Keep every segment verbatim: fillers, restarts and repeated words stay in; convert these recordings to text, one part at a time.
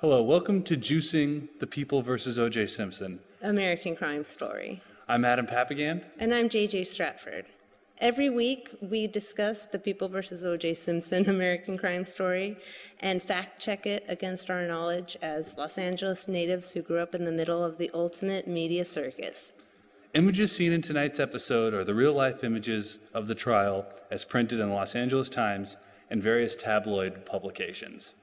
Hello, welcome to Juicing the People versus O J Simpson. American Crime Story. I'm Adam Papagan. And I'm J J Stratford. Every week we discuss the People versus O J Simpson American Crime Story and fact check it against our knowledge as Los Angeles natives who grew up in the middle of the ultimate media circus. Images seen in tonight's episode are the real-life images of the trial as printed in the Los Angeles Times and various tabloid publications.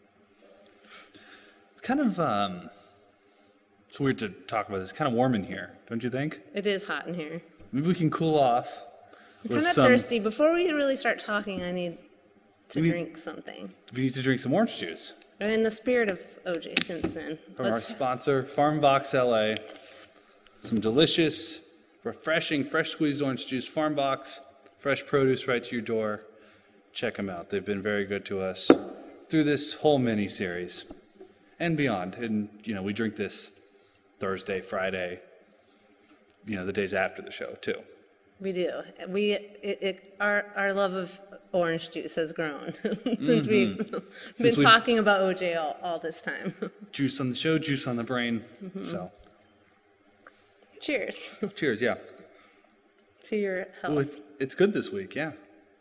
It's kind of, um, it's weird to talk about this. It's kind of warm in here, don't you think? It is hot in here. Maybe we can cool off. I'm kind of some, thirsty. Before we really start talking, I need to need, drink something. We need to drink some orange juice. And in the spirit of O J Simpson. From our sponsor, FarmBox L A. Some delicious, refreshing, fresh squeezed orange juice. FarmBox, fresh produce right to your door. Check them out. They've been very good to us through this whole mini-series and beyond. And, you know, we drink this Thursday, Friday, you know, the days after the show, too. We do. We it, it, our our love of orange juice has grown since mm-hmm. we've been since talking about O J all, all this time. Juice on the show, juice on the brain. Mm-hmm. So, cheers. Cheers, yeah. To your health. Well, it's, it's good this week, yeah.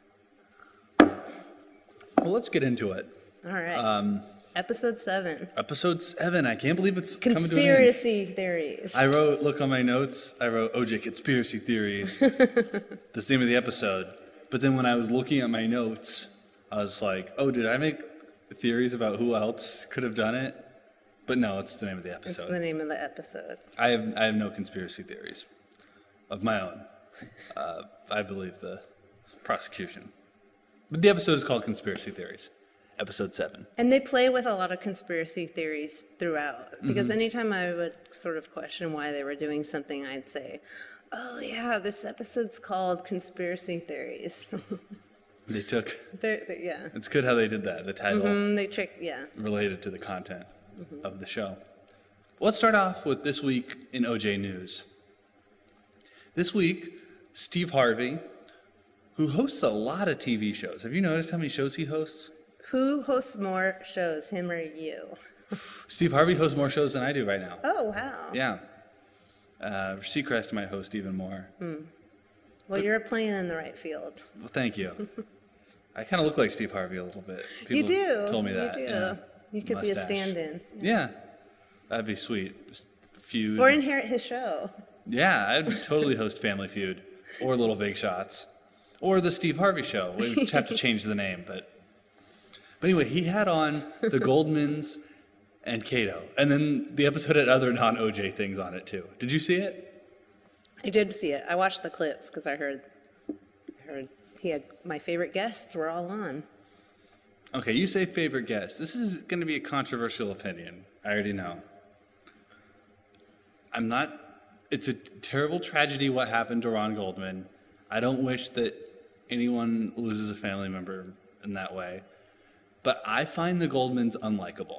Well, let's get into it. All right. Um, Episode seven. Episode seven. I can't believe it's coming to an end. Conspiracy theories. I wrote, look on my notes, I wrote O J Conspiracy Theories, the name of the episode. But then when I was looking at my notes, I was like, oh, did I make theories about who else could have done it? But no, it's the name of the episode. It's the name of the episode. I have I have no conspiracy theories of my own. Uh, I believe the prosecution. But the episode is called Conspiracy Theories. Episode seven. And they play with a lot of conspiracy theories throughout. Because mm-hmm. anytime I would sort of question why they were doing something, I'd say, oh, yeah, this episode's called Conspiracy Theories. They took... they're, they're, yeah. It's good how they did that. The title mm-hmm, they trick, yeah. related to the content mm-hmm. of the show. Let's start off with this week in O J News. This week, Steve Harvey, who hosts a lot of T V shows. Have you noticed how many shows he hosts? Who hosts more shows, him or you? Steve Harvey hosts more shows than I do right now. Oh, wow. Yeah. Uh, Seacrest might host even more. Hmm. Well, but, you're playing in the right field. Well, thank you. I kind of look like Steve Harvey a little bit. People you do. Told me that. You do. Yeah. You could Mustache. be a stand-in. Yeah. yeah. That'd be sweet. Just Feud. Or inherit his show. Yeah, I'd totally host Family Feud or Little Big Shots or the Steve Harvey Show. We'd have to change the name, but... But anyway, he had on the Goldmans and Kato. And then the episode had other non-O J things on it, too. Did you see it? I did see it. I watched the clips because I heard, I heard he had my favorite guests were all on. Okay, you say favorite guests. This is going to be a controversial opinion. I already know. I'm not... It's a terrible tragedy what happened to Ron Goldman. I don't wish that anyone loses a family member in that way. But I find the Goldmans unlikable.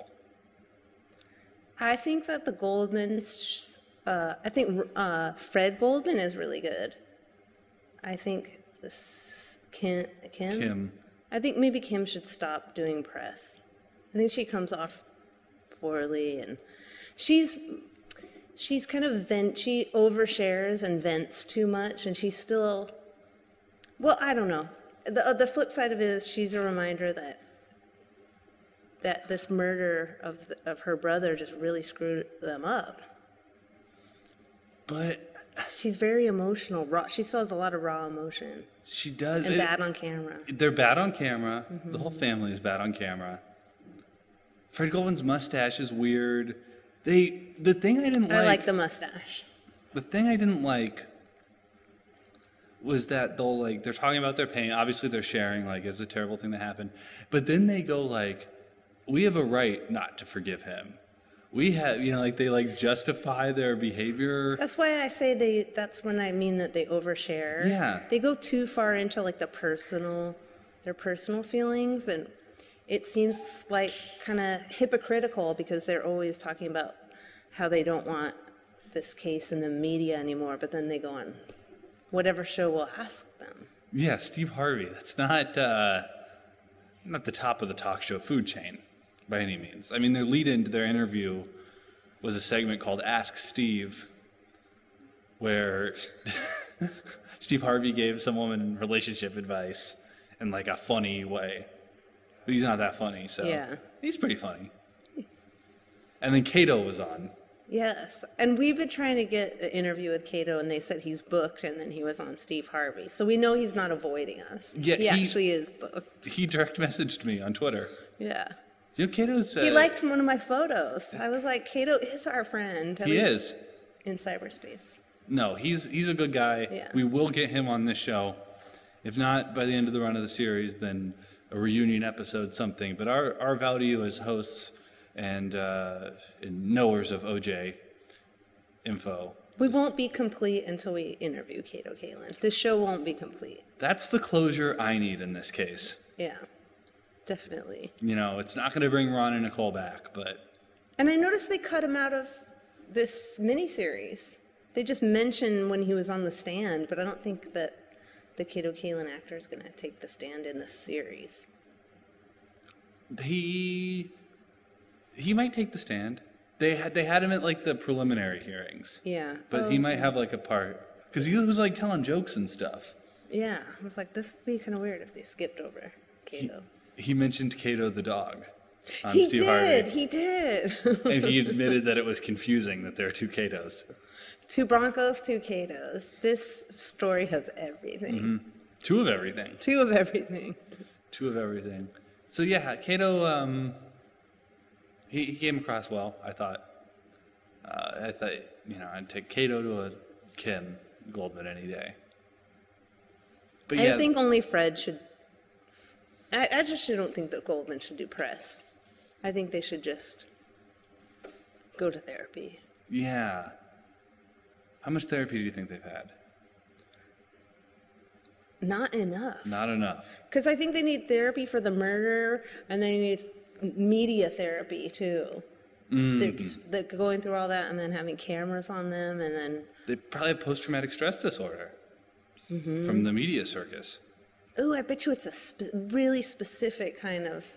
I think that the Goldmans, uh, I think uh, Fred Goldman is really good. I think this Kim, Kim? Kim. I think maybe Kim should stop doing press. I think she comes off poorly, and she's she's kind of vent. She overshares and vents too much, and she's still. Well, I don't know. the The flip side of it is she's a reminder that. that this murder of the, of her brother just really screwed them up. But... She's very emotional. Raw, she still has a lot of raw emotion. She does. And it, bad on camera. They're bad on camera. Mm-hmm. The whole family is bad on camera. Fred Goldman's mustache is weird. They The thing I didn't like... I like the mustache. The thing I didn't like was that they'll, like, they're talking about their pain. Obviously, they're sharing, like, it's a terrible thing that happened. But then they go, like... We have a right not to forgive him. We have, you know, like they like justify their behavior. That's why I say they, that's when I mean that they overshare. Yeah. They go too far into like the personal, their personal feelings. And it seems like kind of hypocritical because they're always talking about how they don't want this case in the media anymore. But then they go on whatever show will ask them. Yeah, Steve Harvey. That's not, uh, not the top of the talk show food chain. by any means. I mean, their lead-in to their interview was a segment called Ask Steve, where Steve Harvey gave some woman relationship advice in like a funny way. But he's not that funny, so Yeah. he's pretty funny. And then Kato was on. Yes, and we've been trying to get an interview with Kato, and they said he's booked, and then he was on Steve Harvey. So we know he's not avoiding us. Yeah, he, he- actually is booked. He direct messaged me on Twitter. Yeah. You know, Kato's... Uh, He liked one of my photos. I was like, Kato is our friend. at He least is. in cyberspace. No, he's he's a good guy. Yeah. We will get him on this show. If not by the end of the run of the series, then a reunion episode, something. But our, our value as hosts and, uh, and knowers of O J info, We won't be complete until we interview Kato Kalin. This show won't be complete. that's the closure I need in this case. Yeah, definitely. You know, it's not going to bring Ron and Nicole back, but And I noticed they cut him out of this miniseries. They just mentioned when he was on the stand, but I don't think that the Kato Kalin actor is going to take the stand in this series. he he might take the stand. They had they had him at like the preliminary hearings, Yeah. but Oh, he might have like a part because he was like telling jokes and stuff. Yeah. I was like, this would be kind of weird if they skipped over Kato. He mentioned Kato the dog on He Steve did. Harvey, He did. and he admitted that it was confusing that there are two Katos. Two Broncos, two Katos. This story has everything. Two of everything. Two of everything. Two of everything. So yeah, Kato, um, he, he came across well, I thought. Uh, I thought, you know, I'd take Kato to a Kim Goldman any day. But yeah, I think only Fred should. I, I just don't think that Goldman should do press. I think they should just go to therapy. yeah. How much therapy do you think they've had? Not enough. Not enough. Because I think they need therapy for the murder, and they need media therapy too. They're, just, they're going through all that, and then having cameras on them, and then They probably have post-traumatic stress disorder from the media circus. ooh, I bet you it's a spe- really specific kind of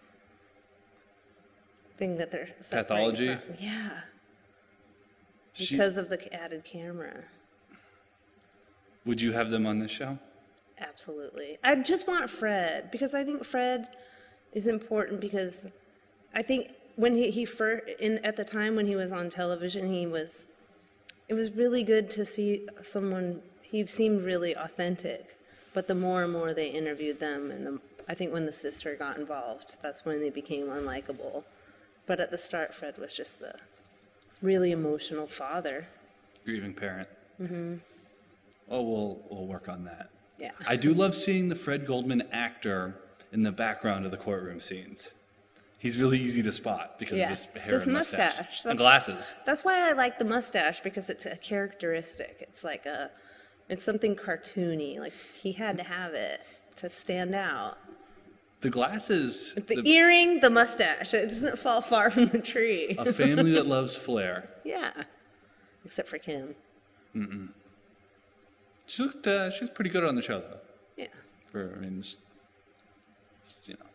thing that they're suffering Pathology? from. Yeah, She- because of the added camera. Would you have them on this show? Absolutely. I just want Fred because I think Fred is important because I think when he, he first, in, at the time when he was on television, he was, it was really good to see someone, he seemed really authentic. But the more and more they interviewed them, and the, I think when the sister got involved, that's when they became unlikable. But at the start, Fred was just the really emotional father. Grieving parent. Mm-hmm. Oh, we'll we'll work on that. Yeah. I do love seeing the Fred Goldman actor in the background of the courtroom scenes. He's really easy to spot because Yeah. of his hair This and mustache, mustache, and that's- glasses. That's why I like the mustache because it's a characteristic. It's like a, it's something cartoony. Like he had to have it to stand out. The glasses. The, the- earring, the mustache. It doesn't fall far from the tree. a family that loves flair. Yeah, except for Kim. She looked. Uh, she was pretty good on the show, though. Yeah. For I mean, just, just, you know.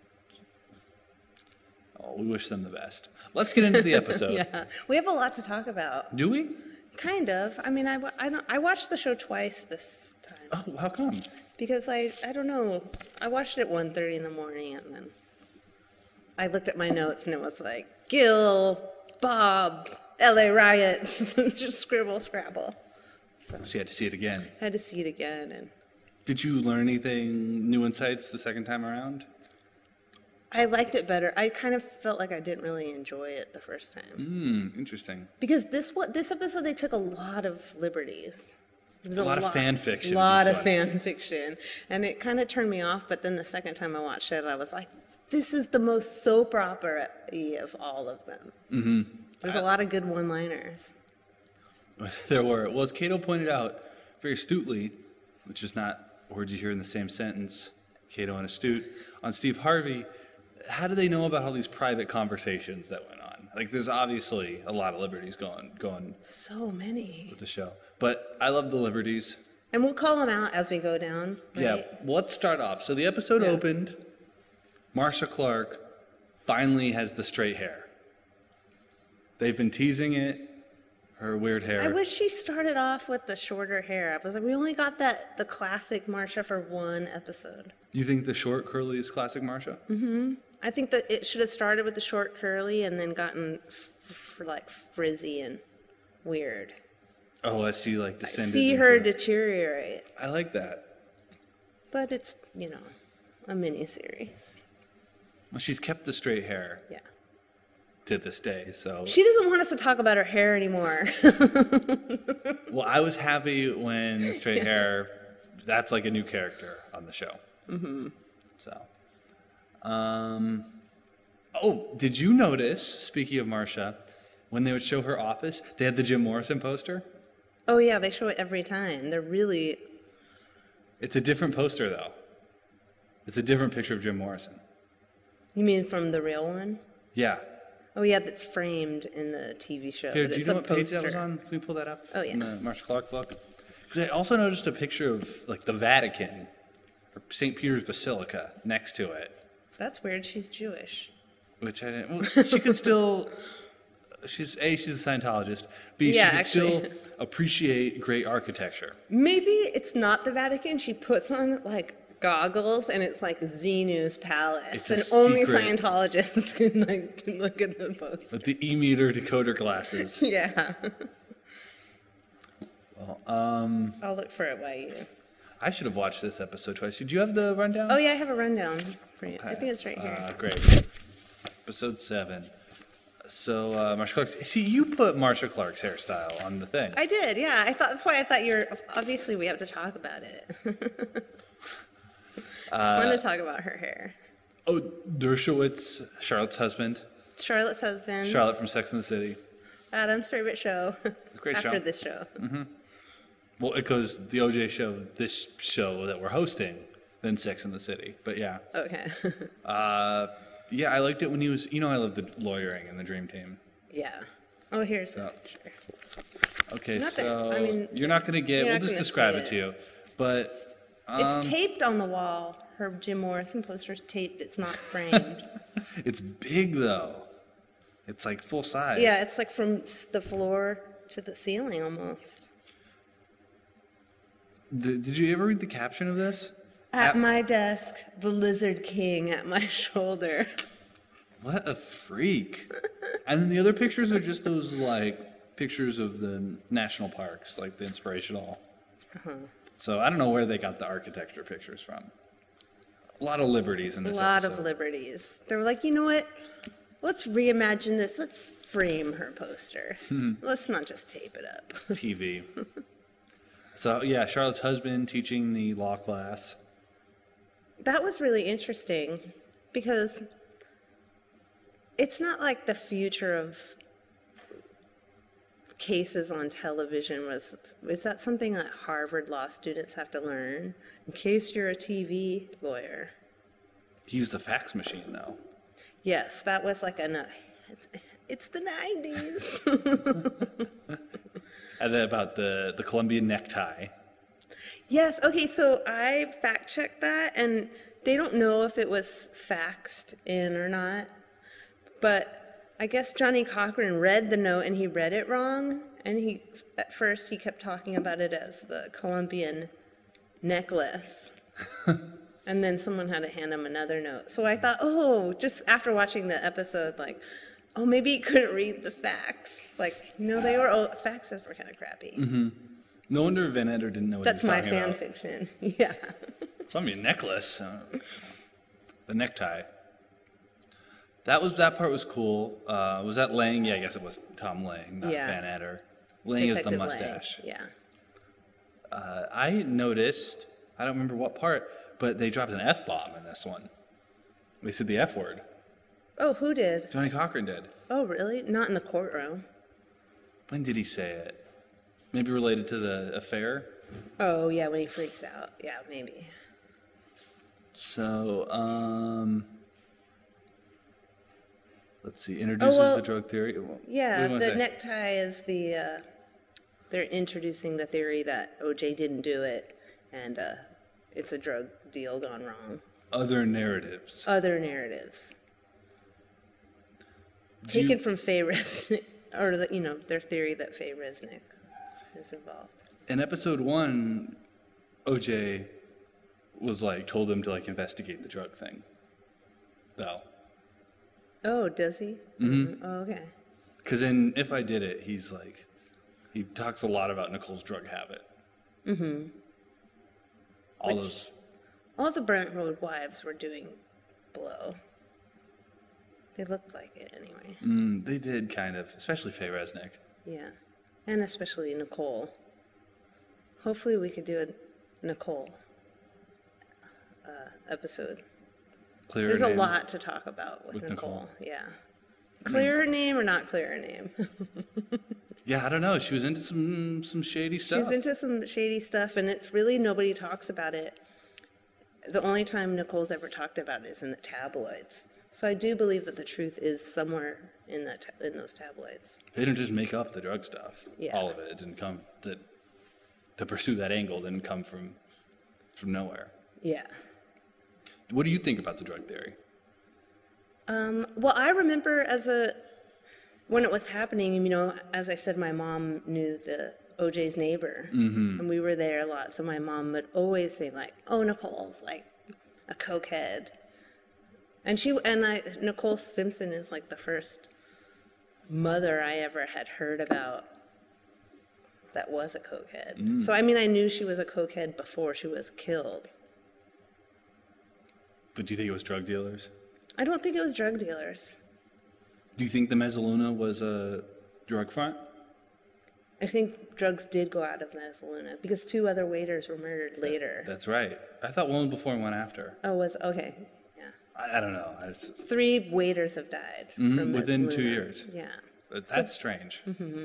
Oh, we wish them the best. Let's get into the episode. Yeah, we have a lot to talk about. Do we? Kind of. I mean, I, wa- I don't. I watched the show twice this time Oh, how come? because I I don't know. I watched it at one thirty in the morning and then I looked at my notes and it was like Gil, Bob, L A riots, just scribble scrabble. So you had to see it again. I had to see it again, and Did you learn anything, new insights the second time around? I liked it better. I kind of felt like I didn't really enjoy it the first time Hmm, interesting. because this what this episode they took a lot of liberties. There was A lot of fan fiction A in lot this of one. fan fiction, and it kind of turned me off. But then the second time I watched it, I was like, "This is the most soap opera-y of all of them." Mm-hmm. There's a lot of good one-liners. There were. Well, as Cato pointed out very astutely, which is not words you hear in the same sentence, Cato and astute, on Steve Harvey, how do they know about all these private conversations that went on? Like, there's obviously a lot of liberties going going So many, with the show. But I love the liberties. and we'll call them out as we go down. Right? Yeah, well, let's start off. So the episode Yeah. opened, Marsha Clark finally has the straight hair. They've been teasing it, her weird hair. I wish she started off with the shorter hair. I was like, we only got that the classic Marsha for one episode. You think the short curly is classic Marsha? Mm-hmm. I think that it should have started with the short curly and then gotten f- f- like frizzy and weird. Oh, I see, like descended. See into her it. deteriorate, I like that. but it's you know a mini series. Well, she's kept the straight hair Yeah. to this day, so. She doesn't want us to talk about her hair anymore. Well, I was happy when the straight hair, that's like a new character on the show. Mm-hmm. So. Um, oh, did you notice, speaking of Marsha, when they would show her office, they had the Jim Morrison poster? Oh yeah, they show it every time. They're really It's a different poster, though. It's a different picture of Jim Morrison. You mean from the real one? Yeah. Oh yeah, that's framed in the T V show. Here, but do you it's know a what page that was poster. on? Can we pull that up? Oh, yeah. In the Marsha Clark book? Because I also noticed a picture of, like, the Vatican, or Saint Peter's Basilica, next to it. That's weird. She's Jewish. Which I didn't. Well, she could still. She's A, she's a Scientologist. B, Yeah, she could actually. still appreciate great architecture. Maybe it's not the Vatican. She puts on like goggles and it's like Xenu's palace, It's a and only secret. Scientologists can like can look at the post. With the E-meter decoder glasses. Yeah. Well, um, I'll look for it while you. I should have watched this episode twice. Did you have the rundown? Oh yeah, I have a rundown for you. I think it's right here. Uh, great. Episode seven. So, uh, Marsha Clark. See, you put Marsha Clark's hairstyle on the thing. I did. Yeah, I thought that's why I thought you were. Obviously, we have to talk about it. It's fun Uh, to talk about her hair. Oh, Dershowitz, Charlotte's husband. Charlotte's husband. Charlotte from Sex and the City. Adam's favorite show. Great after show. this show. Well, it goes the O J show, this show that we're hosting, then Sex and the City. But yeah. Okay. Uh, yeah, I liked it when he was, you know, I love the lawyering in the Dream Team. Yeah. Oh, here's the So- picture. Okay, Not that- so I mean, you're not going to get, you're we'll not just gonna describe see it to it. you. But um, It's taped on the wall. Her Jim Morrison poster's taped. It's not framed. it's big, though. It's like full size. Yeah, it's like from s- the floor to the ceiling almost. The, did you ever read the caption of this? At At- my desk, the Lizard King at my shoulder. What a freak. And then the other pictures are just those, like, pictures of the national parks, like the inspirational. Uh-huh. So I don't know where they got the architecture pictures from. A lot of liberties in A this lot episode. of liberties. They were like, you know what? Let's reimagine this. Let's frame her poster. Let's not just tape it up. T V. So, yeah, Charlotte's husband teaching the law class. That was really interesting because it's not like the future of cases on television was. Is that something that Harvard law students have to learn in case you're a T V lawyer? He used a fax machine, though. Yes, that was like a. It's, it's the nineties. And then about the, the Colombian necktie. Yes, okay, so I fact checked that and they don't know if it was faxed in or not. But I guess Johnny Cochran read the note and he read it wrong. And he, at first, he kept talking about it as the Colombian necklace. And then someone had to hand him another note. So I thought, oh, just after watching the episode, like, oh, maybe he couldn't read the fax. Like, you know, they were, oh, faxes were kind of crappy. No wonder Van Etter didn't know what That's he was my talking fan about. fiction. Yeah. Colombian necklace. Uh, the necktie. That was that part was cool. Uh, was that Lang? Yeah, I guess it was Tom Lang, not Yeah. Van Etter. Lang is the Detective Lang. mustache. Yeah. Uh, I noticed, I don't remember what part, but they dropped an F-bomb in this one. They said the F word. Oh, who did? Johnny Cochran did. Oh, really? Not in the courtroom. When did he say it? Maybe related to the affair? Oh, yeah, when he freaks out. Yeah, maybe. So, um... let's see. Introduces well, the drug theory. What do Yeah, you wanna the say? necktie is the, uh, they're introducing the theory that O J didn't do it, and uh, it's a drug deal gone wrong. Other narratives. Other narratives. Do you- taken from Faye Resnick, or the, you know, their theory that Faye Resnick is involved. In episode one, O J was like told them to like investigate the drug thing. Though. Oh, does he? Mm-hmm. Oh, okay. Because in If I Did It, he's like, he talks a lot about Nicole's drug habit. Mm-hmm. All Which, those. all the Brentwood wives were doing blow. They looked like it anyway. Mm, they did kind of, especially Faye Resnick. Yeah. And especially Nicole. Hopefully we could do a Nicole uh, episode. Clear There's name. a lot to talk about with, With Nicole. Nicole. Yeah. Clear name or not clear name? Yeah, I don't know. She was into some some shady stuff. She's into some shady stuff, and it's really nobody talks about it. The only time Nicole's ever talked about it is in the tabloids. So I do believe that the truth is somewhere in that ta- in those tabloids. They didn't just make up the drug stuff. Yeah. All of it. It didn't come to to pursue that angle. Didn't come from from nowhere. Yeah. What do you think about the drug theory? Um, well, I remember as a when it was happening. You know, as I said, my mom knew the O J's neighbor, mm-hmm. and we were there a lot. So my mom would always say like, "Oh, Nicole's like a cokehead," and she and I Nicole Simpson is like the first mother I ever had heard about that was a cokehead. Mm. So I mean, I knew she was a cokehead before she was killed. But do you think it was drug dealers? I don't think it was drug dealers. Do you think the Mezzaluna was a drug front? I think drugs did go out of Mezzaluna because two other waiters were murdered later. That's right. I thought one before and one after. Oh, was okay. Yeah. I, I don't know. It's, Three waiters have died mm-hmm, from within Mezzaluna. two years. Yeah. But that's so, strange. Mm-hmm.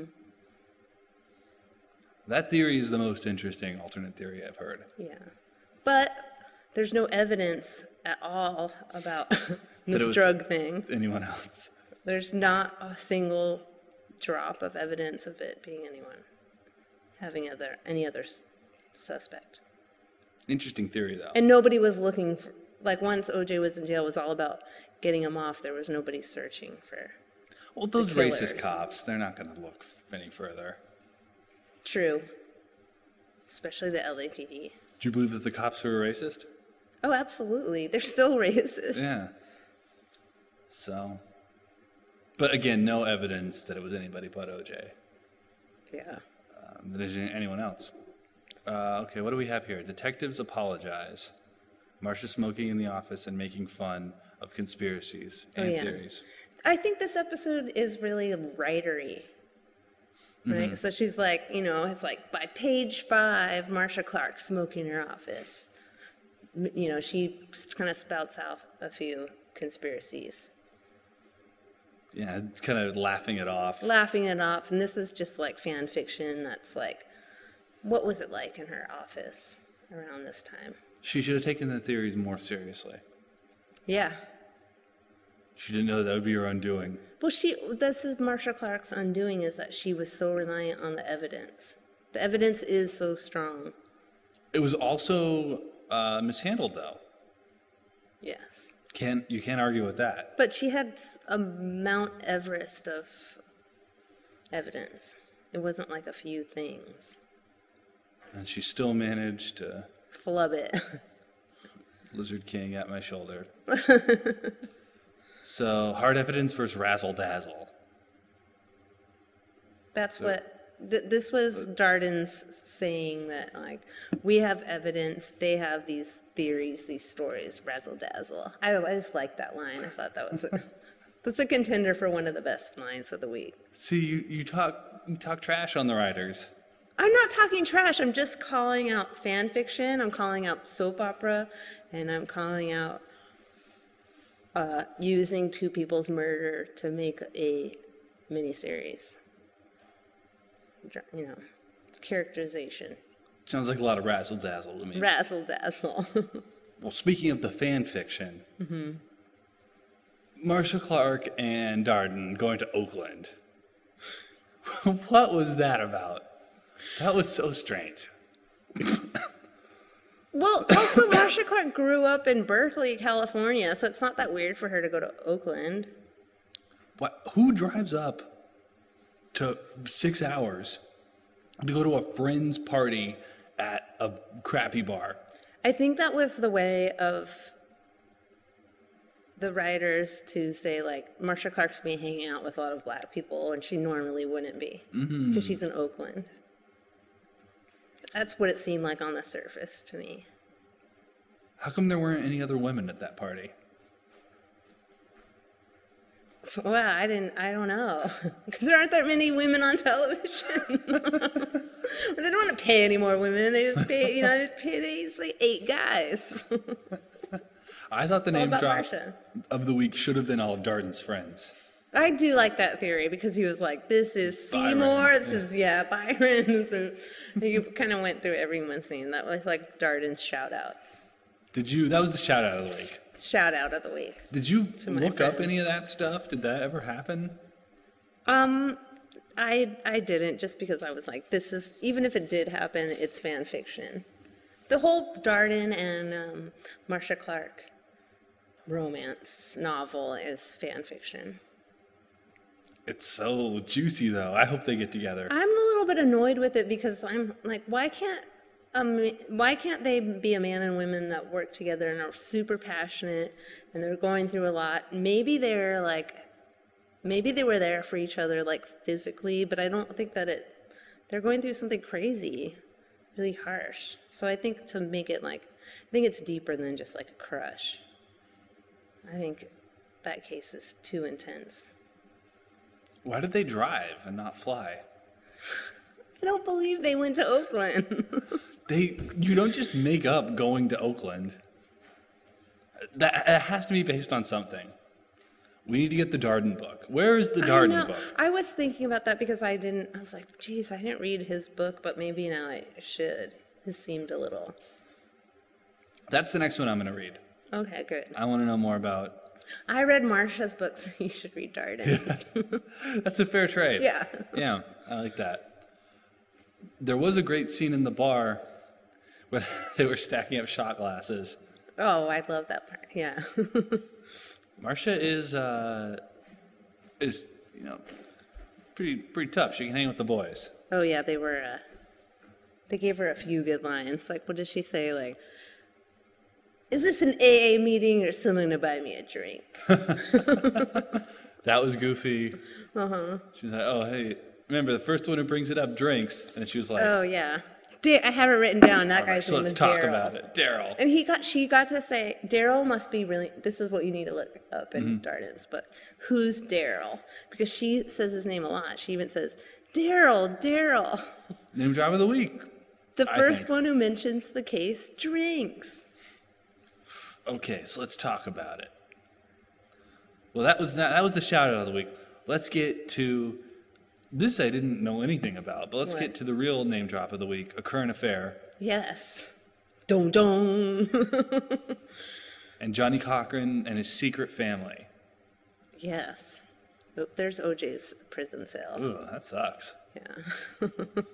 That theory is the most interesting alternate theory I've heard. Yeah. But there's no evidence at all about this drug thing. Anyone else? There's not a single drop of evidence of it being anyone having other any other s- suspect. Interesting theory, though. And nobody was looking for, like, once O J was in jail, it was all about getting him off. There was nobody searching for. Well, those racist cops, they're not going to look any further. True. Especially the L A P D. Do you believe that the cops were racist? Oh, absolutely. They're still racist. Yeah. So. But again, no evidence that it was anybody but O J. Yeah. Uh, that is anyone else. Uh, okay, what do we have here? Detectives apologize. Marcia smoking in the office and making fun of conspiracies and oh, yeah. theories. I think this episode is really writery. Right? Mm-hmm. So she's like, you know, it's like by page five, Marcia Clark smoking in her office. You know, she kind of spouts out a few conspiracies. Yeah, kind of laughing it off. Laughing it off. And this is just like fan fiction that's like, what was it like in her office around this time? She should have taken the theories more seriously. Yeah. She didn't know that would be her undoing. Well, she, this is Marcia Clark's undoing, is that she was so reliant on the evidence. The evidence is so strong. It was also uh, mishandled, though. Yes. Can't you can't argue with that. But she had a Mount Everest of evidence. It wasn't like a few things. And she still managed to flub it. Lizard King at my shoulder. So, hard evidence versus razzle dazzle. That's so, what th- this was. Darden's saying that, like, we have evidence, they have these theories, these stories, razzle dazzle. I, I just liked that line. I thought that was a, that's a contender for one of the best lines of the week. See, you, you talk you talk trash on the writers. I'm not talking trash. I'm just calling out fan fiction. I'm calling out soap opera, and I'm calling out uh, using two people's murder to make a miniseries. You know, characterization. Sounds like a lot of razzle dazzle to me. Razzle dazzle. Well, speaking of the fan fiction, mm-hmm. Marcia Clark and Darden going to Oakland. What was that about? That was so strange. Well, also Marcia Clark grew up in Berkeley, California, so it's not that weird for her to go to Oakland. What? Who drives up to six hours to go to a friend's party at a crappy bar? I think that was the way of the writers to say, like, Marcia Clark's been hanging out with a lot of black people, and she normally wouldn't be, because mm-hmm. she's in Oakland. That's what it seemed like on the surface to me. How come there weren't any other women at that party? Well, I didn't. I don't know, because there aren't that many women on television. They don't want to pay any more women. They just pay, you know, they pay these like eight guys. I thought the It's name all about drop Marcia. of the week should have been all of Darden's friends. I do like that theory because he was like, "This is Byron, Seymour. This yeah. is yeah, Byron." So he kind of went through everyone's name. That was like Darden's shout out. Did you? That was the shout out of the week. Shout out of the week. Did you my look up friends. any of that stuff? Did that ever happen? Um, I I didn't just because I was like, this is even if it did happen, it's fan fiction. The whole Darden and um, Marcia Clark romance novel is fan fiction. It's so juicy, though. I hope they get together. I'm a little bit annoyed with it because I'm like, why can't um, why can't they be a man and women that work together and are super passionate and they're going through a lot? Maybe they're like, maybe they were there for each other like physically, but I don't think that it. They're going through something crazy, really harsh. So I think to make it like, I think it's deeper than just like a crush. I think that case is too intense. Why did they drive and not fly? I don't believe they went to Oakland. They, you don't just make up going to Oakland. That it has to be based on something. We need to get the Darden book. Where is the I Darden know. book? I was thinking about that because I didn't, I was like, geez, I didn't read his book, but maybe now I should. This seemed a little. That's the next one I'm going to read. Okay, good. I want to know more about. I read Marcia's book, so you should read Darden. That's a fair trade. Yeah. Yeah, I like that. There was a great scene in the bar where they were stacking up shot glasses. Oh, I love that part. Yeah. Marcia is uh, is you know pretty pretty tough. She can hang with the boys. Oh, yeah, they were, uh, they gave her a few good lines. Like, what did she say? Like, is this an A A meeting or someone to buy me a drink? That was goofy. Uh-huh. She's like, oh, hey, remember the first one who brings it up drinks? And she was like, Oh, yeah. Da- I have it written down. That all right, guy's so name let's is talk Daryl. about it. Daryl. And he got, she got to say, Daryl must be really, this is what you need to look up in Mm-hmm. Darden's book. Who's Daryl? Because she says his name a lot. She even says, Daryl, Daryl. Name drop of the week. The I first think. one who mentions the case drinks. Okay, so let's talk about it. Well, that was that, that was the shout out of the week. Let's get to this. I didn't know anything about, but let's What? get to the real name drop of the week: a current affair. Yes. Dong dong. And Johnny Cochran and his secret family. Yes. Oh, there's O J's prison cell. Ooh, that sucks. Yeah.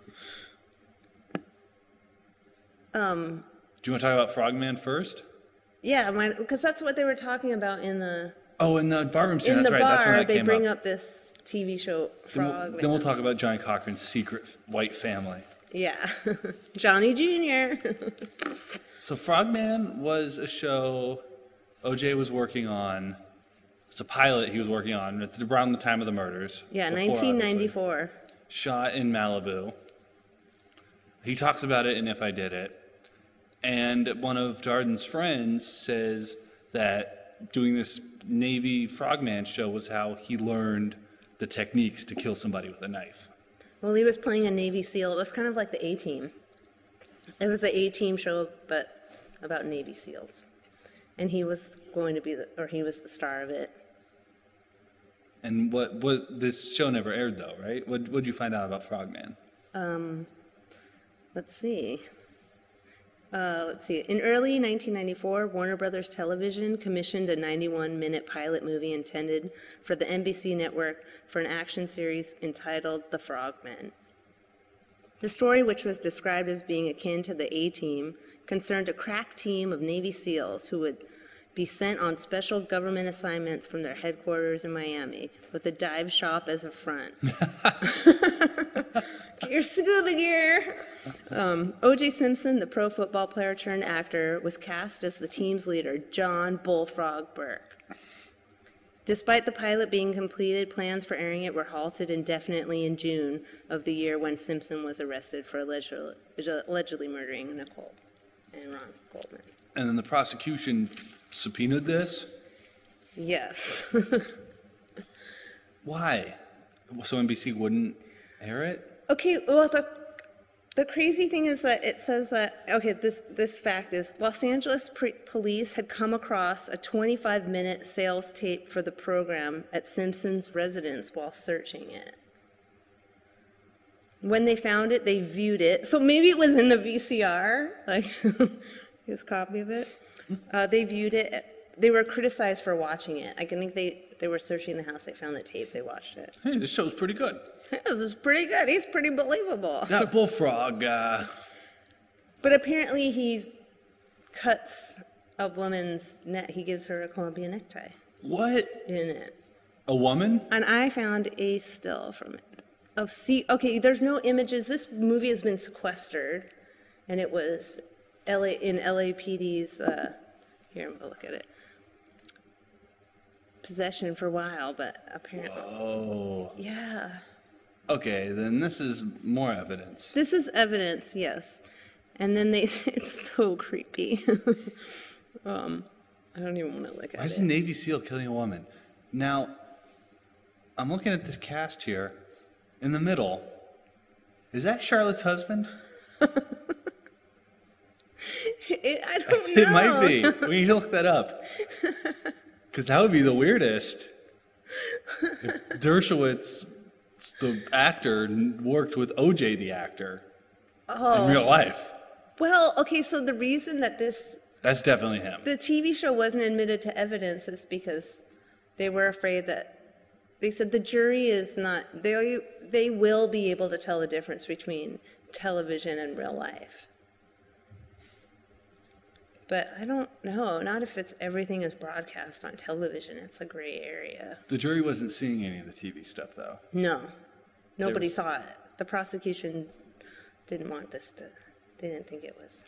Do you want to talk about Frogman first? Yeah, because that's what they were talking about in the Oh, in the barroom scene. in That's the right. bar. That's when that They came bring up. up this T V show Then we'll, Frog. then we'll talk about Johnny Cochran's secret white family. Yeah, Johnny Junior So Frogman was a show O J was working on. It's a pilot he was working on at the- around the time of the murders. Yeah, before, nineteen obviously. ninety-four. Shot in Malibu. He talks about it in If I Did It. And one of Darden's friends says that doing this Navy Frogman show was how he learned the techniques to kill somebody with a knife. Well, he was playing a Navy SEAL. It was kind of like the A-Team. It was an A-Team show, but about Navy SEALs. And he was going to be the, or he was the star of it. And what, what this show never aired though, right? What what'd you find out about Frogman? Let's see. Uh, let's see. In early nineteen ninety-four, Warner Brothers Television commissioned a ninety-one minute pilot movie intended for the N B C network for an action series entitled The Frogmen. The story, which was described as being akin to the A-Team, concerned a crack team of Navy SEALs who would be sent on special government assignments from their headquarters in Miami, with a dive shop as a front. Get your scuba gear. Um, O J Simpson, the pro football player turned actor, was cast as the team's leader, John Bullfrog Burke. Despite the pilot being completed, plans for airing it were halted indefinitely in June of the year when Simpson was arrested for allegedly, allegedly murdering Nicole and Ron Goldman. And then the prosecution subpoenaed this? Yes. Why? So N B C wouldn't air it? Okay, well, the, the crazy thing is that it says that, okay, this, this fact is Los Angeles pre- police had come across a twenty-five minute sales tape for the program at Simpson's residence while searching it. When they found it, they viewed it. So maybe it was in the V C R, like his copy of it. Uh, they viewed it. They were criticized for watching it. I can think they, they were searching the house. They found the tape. They watched it. Hey, this show's pretty good. This is pretty good. He's pretty believable. That Bullfrog, uh, But apparently he cuts a woman's neck. He gives her a Columbia necktie what? in it. A woman? And I found a still from it. Of see, okay, there's no images. This movie has been sequestered, and it was L A in L A P D's. Uh, here, I'm gonna look at it. Possession for a while, but apparently, Oh. yeah. Okay, then this is more evidence. This is evidence, yes. And then they say it's so creepy. um, I don't even want to look at Why is it. a Navy SEAL killing a woman? Now, I'm looking at this cast here. In the middle, is that Charlotte's husband? It, I don't know. It might be. We need to look that up. Because that would be the weirdest. If Dershowitz, the actor, worked with O J, the actor, Oh. in real life. Well, okay, so the reason that this That's definitely him. the T V show wasn't admitted to evidence is because they were afraid that they said the jury is not they they will be able to tell the difference between television and real life. But I don't know, not if it's everything is broadcast on television. It's a gray area. The jury wasn't seeing any of the T V stuff, though. No. Nobody was- saw it. The prosecution didn't want this to they didn't think it was.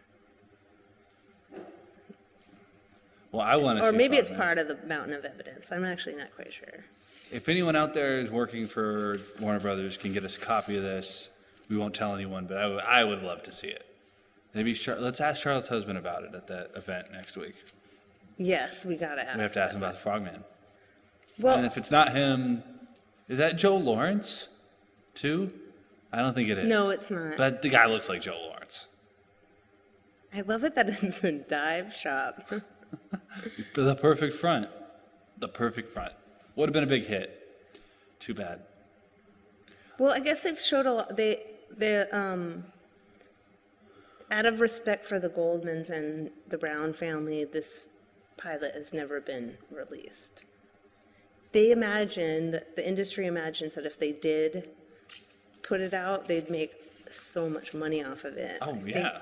Well, I want to Or see maybe it's Frogman. part of the mountain of evidence. I'm actually not quite sure. If anyone out there is working for Warner Brothers can get us a copy of this, we won't tell anyone, but I would- I would love to see it. Maybe Char- let's ask Charlotte's husband about it at that event next week. Yes, we gotta ask. We have to ask him about the Frogman. Well, And if it's not him, is that Joe Lawrence, too? I don't think it is. No, it's not. But the guy looks like Joe Lawrence. I love it that it's a dive shop. The perfect front. The perfect front. Would have been a big hit. Too bad. Well, I guess they've showed a lot. They, they, um, out of respect for the Goldmans and the Brown family, this pilot has never been released. They imagine, that the industry imagines that if they did put it out, they'd make so much money off of it. Oh, I think- yeah.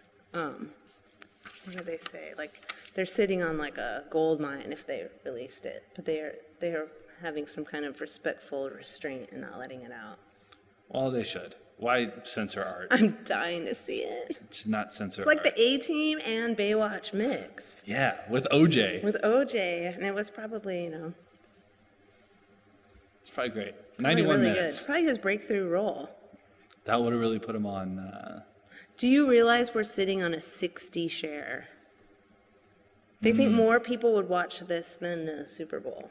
what do they say? Like they're sitting on like a gold mine if they released it, but they are they are having some kind of respectful restraint and not letting it out. Well, they should. Why censor art? I'm dying to see it. Should not censor It's like art. the A-Team and Baywatch mixed Yeah, with O J. with O J, and it was probably you know It's probably great. probably ninety-one really minutes. good. Probably his breakthrough role. That would have really put him on. Uh, Do you realize we're sitting on a sixty share? They think more people would watch this than the Super Bowl.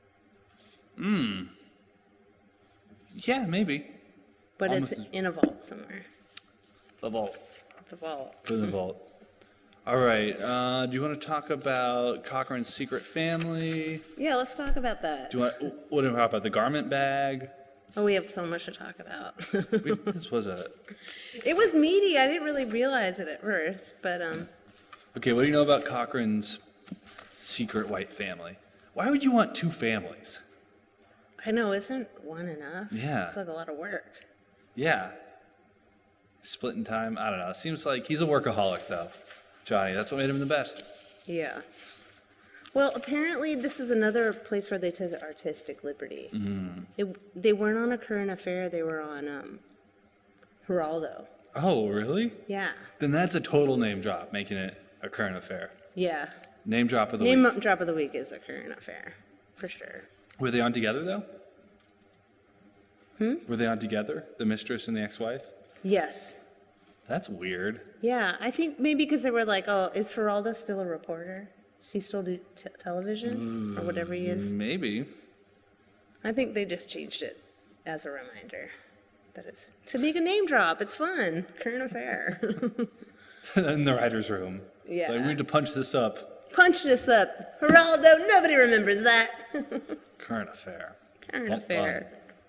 yeah, maybe. But Almost it's as- in a vault somewhere. The vault. The vault. Put in the vault. All right. Uh, do you want to talk about Cochran's secret family? Yeah, let's talk about that. Do you want? What do you talk about? The garment bag. Oh, we have so much to talk about. We, this was a. It was meaty. I didn't really realize it at first, but um, Okay. What do you know about Cochran's secret white family? Why would you want two families? I know, isn't one enough? Yeah. It's like a lot of work. Yeah. Splitting time. I don't know. It seems like he's a workaholic, though. Johnny. That's what made him the best. Yeah. Well, apparently this is another place where they took artistic liberty. It, they weren't on A Current Affair, they were on um, Geraldo. Oh, really? Yeah. Then that's a total name drop, making it a current affair. Yeah. Name drop of the Name week. drop of the week is A Current Affair, for sure. Were they on together, though? Hmm? Were they on together, the mistress and the ex-wife? Yes. That's weird. Yeah, I think maybe because they were like, oh, is Geraldo still a reporter? Does he still do t- television or whatever he is? Maybe. I think they just changed it as a reminder that it's to make a name drop. It's fun. Current Affair. In the writer's room. Yeah. Like, we need to punch this up. Punch this up. Geraldo, nobody remembers that. Current affair. Current Bum, Affair.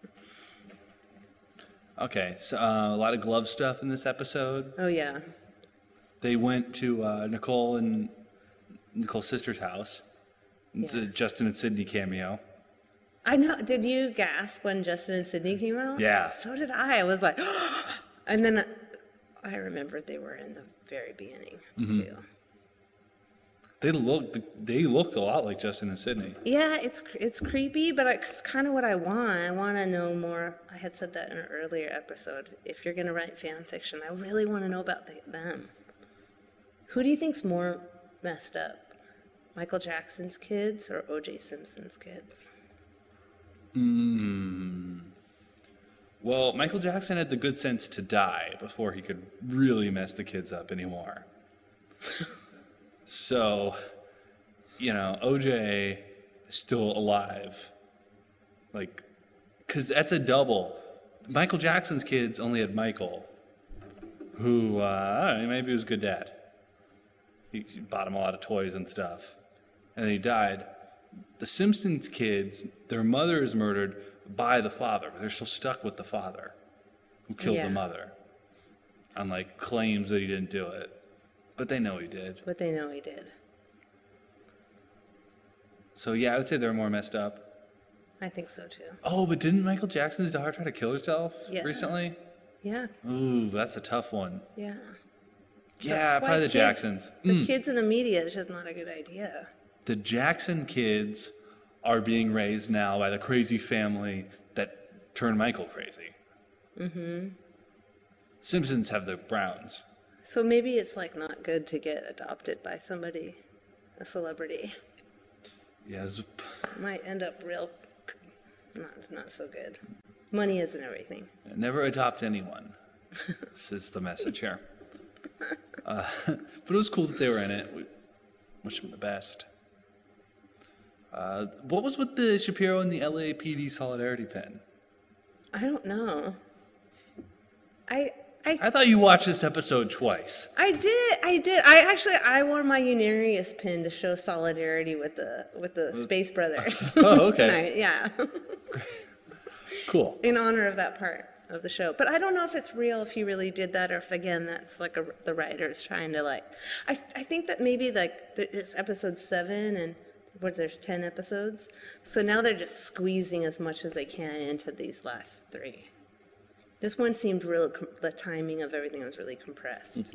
Okay, so uh, a lot of glove stuff in this episode. Oh, yeah. They went to uh, Nicole and Nicole's sister's house. It's a Yes. Justin and Sydney cameo. I know. Did you gasp when Justin and Sydney came out? Yeah. So did I. I was like, and then I remembered they were in the very beginning, too. They looked they looked a lot like Justin and Sydney. Yeah, it's it's creepy, but it's kind of what I want. I want to know more. I had said that in an earlier episode. If you're going to write fan fiction, I really want to know about the, them. Who do you think's more messed up? Michael Jackson's kids or O J Simpson's kids? Well, Michael Jackson had the good sense to die before he could really mess the kids up anymore. So, you know, O J is still alive. Like, because that's a double. Michael Jackson's kids only had Michael, who, uh, I don't know, maybe he was a good dad. He he bought him a lot of toys and stuff. And then he died. The Simpsons kids, their mother is murdered by the father, but they're still stuck with the father who killed Yeah. the mother. And, like, claims that he didn't do it. But they know he did. But they know he did. So, yeah, I would say they're more messed up. I think so too. Oh, but didn't Michael Jackson's daughter try to kill herself Yeah. recently? Yeah, Ooh, that's a tough one. yeah. Yeah, That's why probably the kids- Jacksons. The Mm. kids in the media is just not a good idea. The Jackson kids are being raised now by the crazy family that turned Michael crazy. Mm-hmm. Simpsons have the Browns. So maybe it's like not good to get adopted by somebody, a celebrity. Yes. It might end up real, not not so good. Money isn't everything. Never adopt anyone. This is the message here. Uh, but it was cool that they were in it. We wish them the best. Uh, what was with the Shapiro and the L A P D solidarity pin? I don't know. I I I thought you watched this episode twice. I did I did I actually I wore my Unarius pin to show solidarity with the with the Space Brothers. Oh, okay. Tonight, yeah, Cool. in honor of that part of the show. But I don't know if it's real, if he really did that, or if again that's like a, the writers trying to like. I I think that maybe like th- it's episode seven and. What, there's ten episodes, so now they're just squeezing as much as they can into these last three. This one seemed real. Com- the timing of everything was really compressed.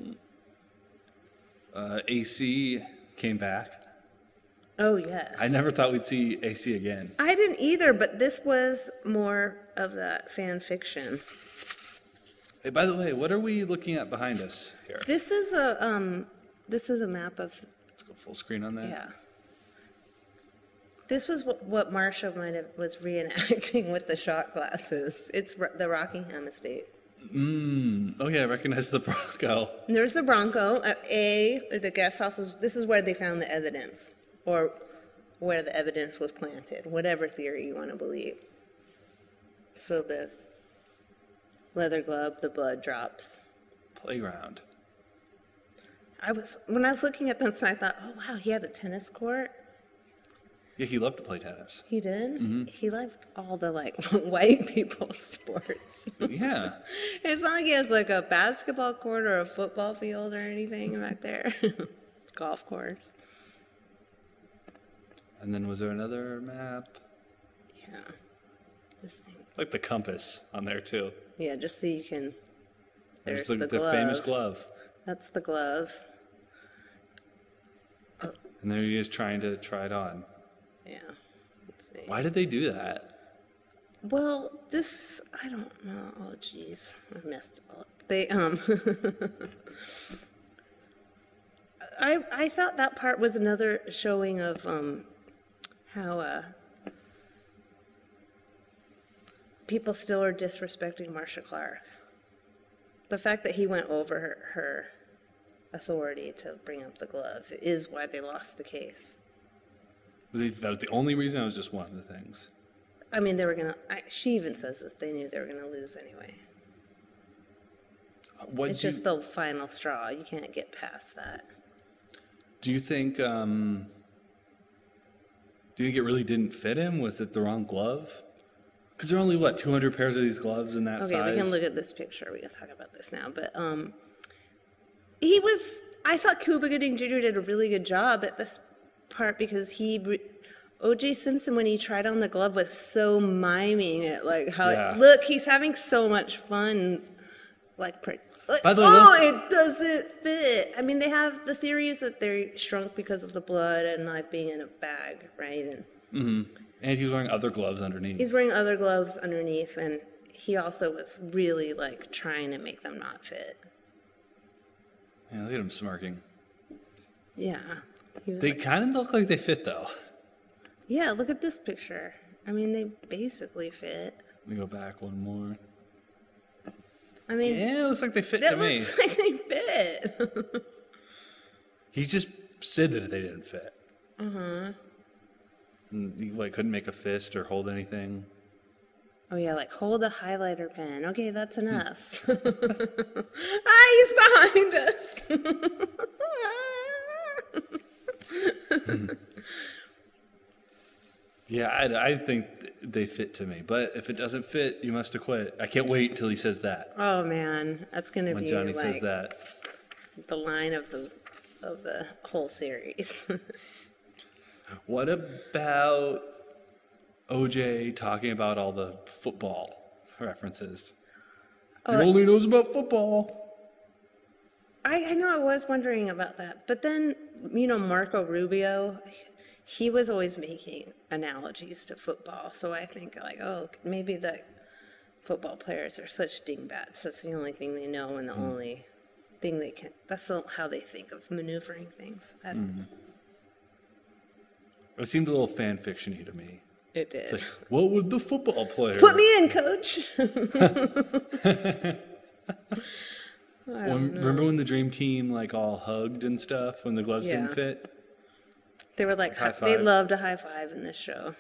Uh, A C came back. Oh yes. I never thought we'd see A C again. I didn't either, but this was more of that fan fiction. Hey, by the way, what are we looking at behind us here? This is a um. This is a map of Let's go full screen on that. yeah. This was what, what Marsha might have was reenacting with the shot glasses. It's Ro- the Rockingham estate. Mm, okay, I recognize the Bronco. And there's the Bronco. Uh, A, the guest house was, this is where they found the evidence, or where the evidence was planted, whatever theory you want to believe. So the leather glove, the blood drops. Playground. I was, when I was looking at this, I thought, oh wow, he had a tennis court. Yeah, he loved to play tennis. He did? He liked all the like white people sports. Yeah. It's not like he has like a basketball court or a football field or anything back there. Golf course. And then was there another map? Yeah. This thing. Like the compass on there too. Yeah, just so you can. There's, the, the, the glove. famous glove. That's the glove. Oh, And there he is trying to try it on. Yeah. Let's see. Why did they do that? Well, this, I don't know. Oh, geez. I messed up. They, um, I, I thought that part was another showing of, um, how, uh, people still are disrespecting Marcia Clark. The fact that he went over her, her authority to bring up the glove is why they lost the case. That was the only reason. It was just one of the things. I mean, they were gonna. I, she even says this. They knew they were gonna lose anyway. What It's do just you, the final straw. You can't get past that. do you think? Um, do you think it really didn't fit him? Was it the wrong glove? Because there are only what two hundred pairs of these gloves in that Okay, size. we can look at this picture. We can talk about this now. But um, he was. I thought Cuba Gooding Junior did a really good job at this part because he. O J Simpson, when he tried on the glove, was so miming it, like how Yeah. look, he's having so much fun, like, pre- like By the way, oh, those- it doesn't fit. I mean, they have the theory is that they're shrunk because of the blood and not being in a bag, right? And And he was wearing other gloves underneath. he's wearing other gloves underneath, and he also was really like trying to make them not fit. Yeah, look at him smirking. Yeah, he was They like, kind of look like they fit, though. yeah. Look at this picture. I mean, they basically fit. Let me go back one more. I mean, Yeah, it looks like they fit that to me. looks like they fit. He just said that they didn't fit. Uh-huh. He like couldn't make a fist or hold anything. Oh yeah, like hold a highlighter pen. Okay, that's enough. Ah, he's behind us. Yeah, I, I think they fit to me. But if it doesn't fit, you must have quit. I can't wait till he says that. Oh man, that's gonna When be Johnny like says that. the line of the of the whole series. What about O J talking about all the football references? He Oh, only knows about football. I, I know I was wondering about that, but then you know Marco Rubio, he was always making analogies to football, so I think like, oh, maybe the football players are such dingbats. That's the only thing they know and the Hmm. only thing they can. That's the- how they think of maneuvering things. I don't, Hmm. It seemed a little fan fiction-y to me. It did. It's like, what would the football player? Put me in, coach. I When- don't know. remember when the dream team like all hugged and stuff when the gloves Yeah. didn't fit? They were like, High they five. loved a high five in this show.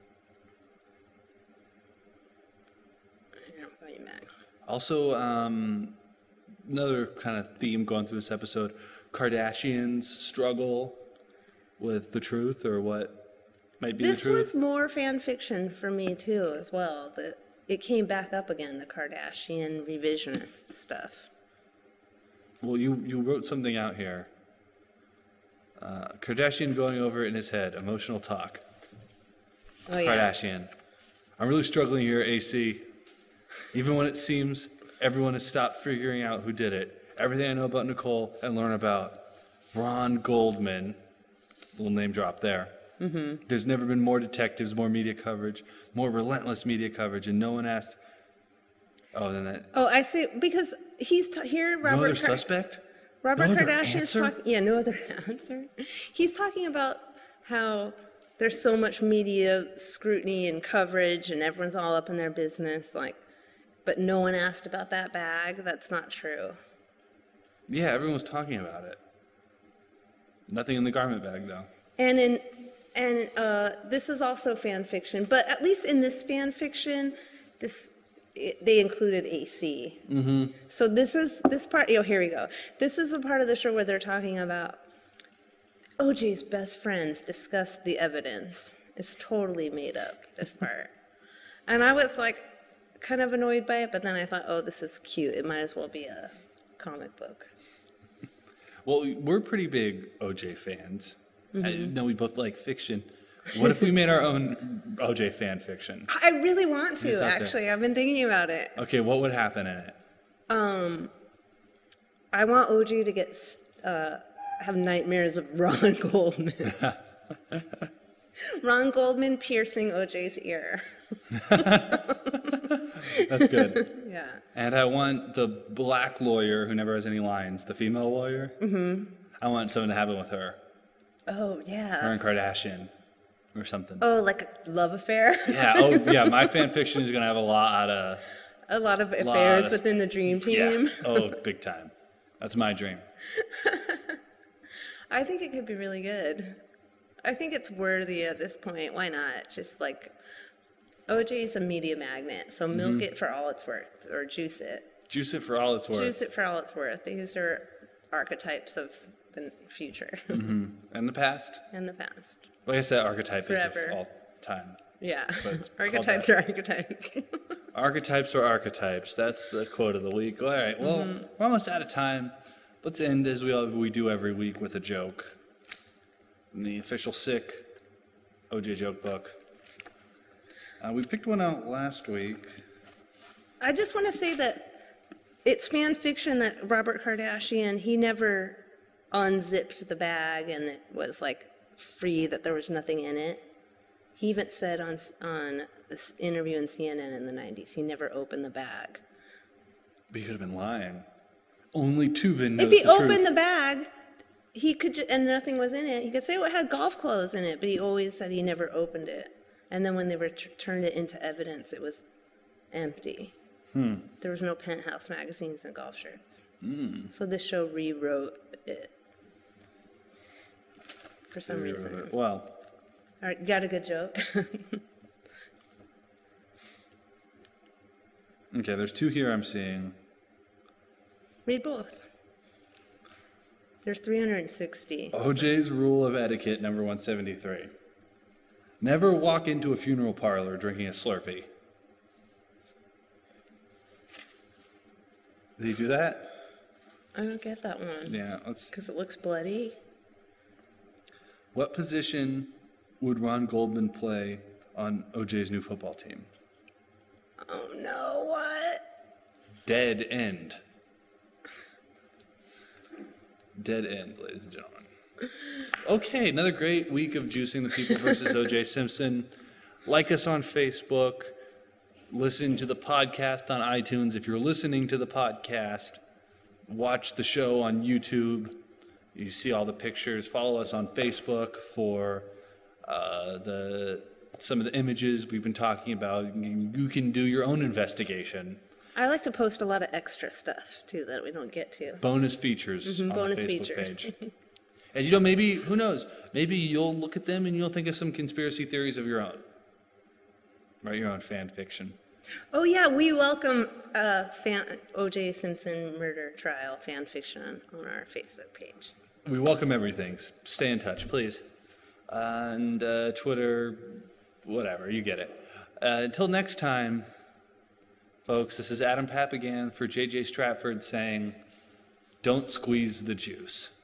Here, I'll you back. Also, um, another kind of theme going through this episode: Kardashians struggle with the truth, or what might be This the truth. was more fan fiction for me too, as well. That it came back up again, the Kardashian revisionist stuff. Well, you you wrote something out here. Uh, Kardashian going over it in his head, emotional talk. Oh yeah. Kardashian. I'm really struggling here, A C. Even when it seems everyone has stopped figuring out who did it, everything I know about Nicole and learn about Ron Goldman, little name drop there. Mm-hmm. There's never been more detectives, more media coverage, more relentless media coverage, and no one asked. Oh, then that. Oh, I see. Because he's ta- here. No Robert other Kar- suspect? Robert No other Kardashian's answer? talking. Yeah, no other answer. He's talking about how there's so much media scrutiny and coverage, and everyone's all up in their business. Like, but no one asked about that bag. That's not true. Yeah, everyone was talking about it. Nothing in the garment bag, though. And in and uh, this is also fan fiction, but at least in this fan fiction, this it, they included A C. Mm-hmm. So this is this part. Oh, here we go. This is the part of the show where they're talking about O J's best friends discussed the evidence. It's totally made up, this part. And I was like kind of annoyed by it, but then I thought, oh, this is cute. It might as well be a comic book. Well, we're pretty big O J fans. Mm-hmm. I know we both like fiction. What if we made our own O J fan fiction? I really want It's to, out there. actually. I've been thinking about it. Okay, what would happen in it? I want O J to get uh, have nightmares of Ron Goldman. Ron Goldman piercing O J's ear. That's good. Yeah. And I want the black lawyer who never has any lines, the female lawyer. Mm-hmm. I want someone to have it with her. Oh, yeah. Her and Kardashian or something. Oh, like a love affair? Yeah, oh, yeah, my fan fiction is going to have a lot out of... A lot of lot affairs of- within the dream team. Yeah, oh, big time. That's my dream. I think it could be really good. I think it's worthy at this point. Why not? Just like, O J's a media magnet, so milk Mm-hmm. it for all it's worth, or juice it. Juice it for all it's worth. Juice it for all it's worth. These are archetypes of the future And the past. and the past. Like I said, archetype is Forever. of all time. Yeah. But it's called Archetypes that. are archetypes. Archetypes are archetypes. That's the quote of the week. All right, well, Mm-hmm. we're almost out of time. Let's end as we all, we do every week with a joke. In the official sick O J joke book. Uh, we picked one out last week. I just want to say that it's fan fiction that Robert Kardashian, he never unzipped the bag and it was like free, that there was nothing in it. He even said on on this interview in C N N in the nineties, he never opened the bag. But he could have been lying. Only Tubin knows If he the opened truth. the bag, he could ju- and nothing was in it. He could say, "Oh, it had golf clothes in it," but he always said he never opened it. And then when they ret- turned it into evidence, it was empty. Hmm. There was no Penthouse magazines and golf shirts. Mm. So this show rewrote it for some reason. Well, All right, you got a good joke? okay, there's two here I'm seeing. Read both. There's three hundred sixty. O J's rule of etiquette number one seventy-three. Never walk into a funeral parlor drinking a Slurpee. Did he do that? I don't get that one. Yeah, let's... Because it looks bloody. What position would Ron Goldman play on O J's new football team? Oh no, what? Dead end. Dead end, ladies and gentlemen. Okay, another great week of Juicing the People versus O J Simpson. Like us on Facebook. Listen to the podcast on iTunes. If you're listening to the podcast, watch the show on YouTube. You see all the pictures. Follow us on Facebook for uh, the some of the images we've been talking about. You can do your own investigation. I like to post a lot of extra stuff, too, that we don't get to. Bonus features Mhm, on bonus the Facebook features. page. And you know, maybe, who knows, maybe you'll look at them and you'll think of some conspiracy theories of your own. Write your own fan fiction. Oh, yeah, we welcome uh, fan, O J Simpson murder trial fan fiction on our Facebook page. We welcome everything. S- Stay in touch, please. And uh, Twitter, whatever, you get it. Uh, until next time, folks, this is Adam Papagan for J J Stratford saying, don't squeeze the juice.